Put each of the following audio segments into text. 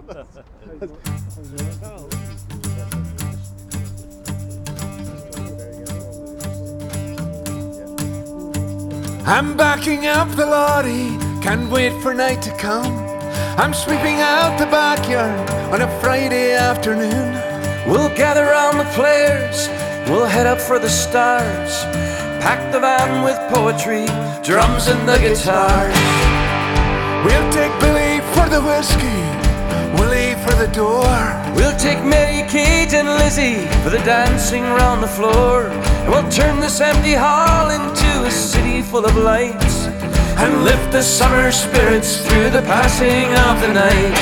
I'm backing up the lorry, can't wait for night to come. I'm sweeping out the backyard on a Friday afternoon. We'll gather round the players, we'll head up for the stars. Pack the van with poetry, drums and the guitars. We'll take Billy for the whiskey, Willie for the door. We'll take Mary, Kate and Lizzie for the dancing round the floor. And we'll turn this empty hall into a city full of lights, and lift the summer spirits through the passing of the night.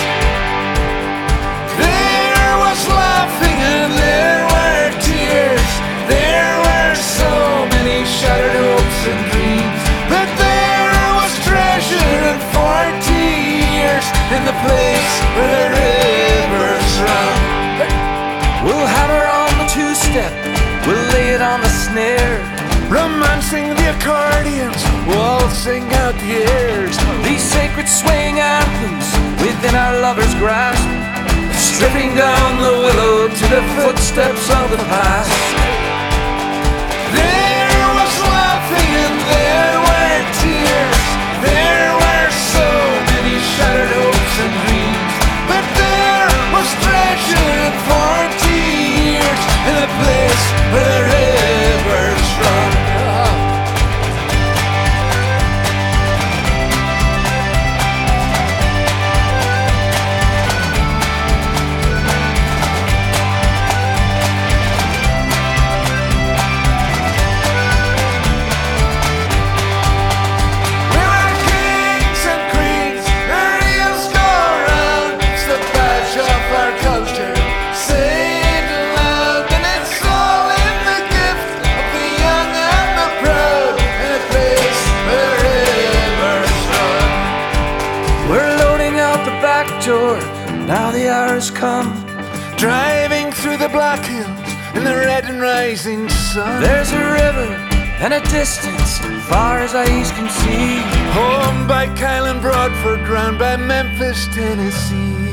There was laughing and there were tears. There were so many shattered hopes and dreams. But there was treasure and 40 years in the place where the rivers run. We'll hammer on the two-step, we'll lay it on the snare, romancing the accordions, waltzing out the airs. These sacred swaying anthems within our lovers' grasp, stripping down the willow to the footsteps of the past. There was laughing and there were tears. There were so many shattered hopes and dreams. But there was treasure and 40 years in the place where the rivers run. Now the hour has come, driving through the black hills in the red and rising sun. There's a river and a distance far as eyes can see, home by Kyle and Broadford, round by Memphis, Tennessee.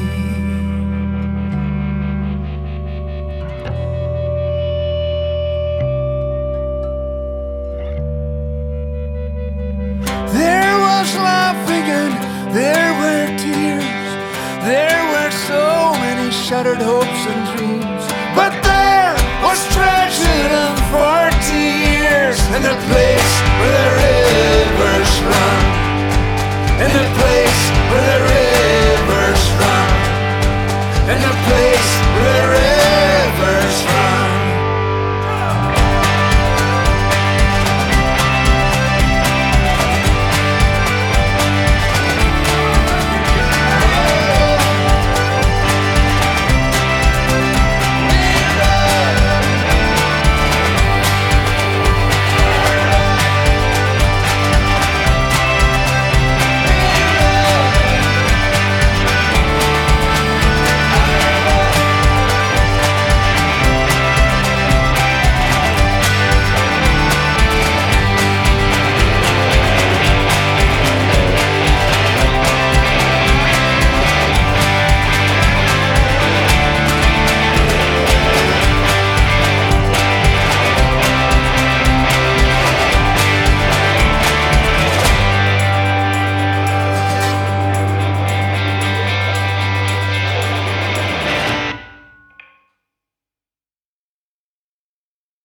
There was laughing and there were tears. There were so many shattered hopes and dreams. But there was treasure and 40 years in the place where the rivers run. In the place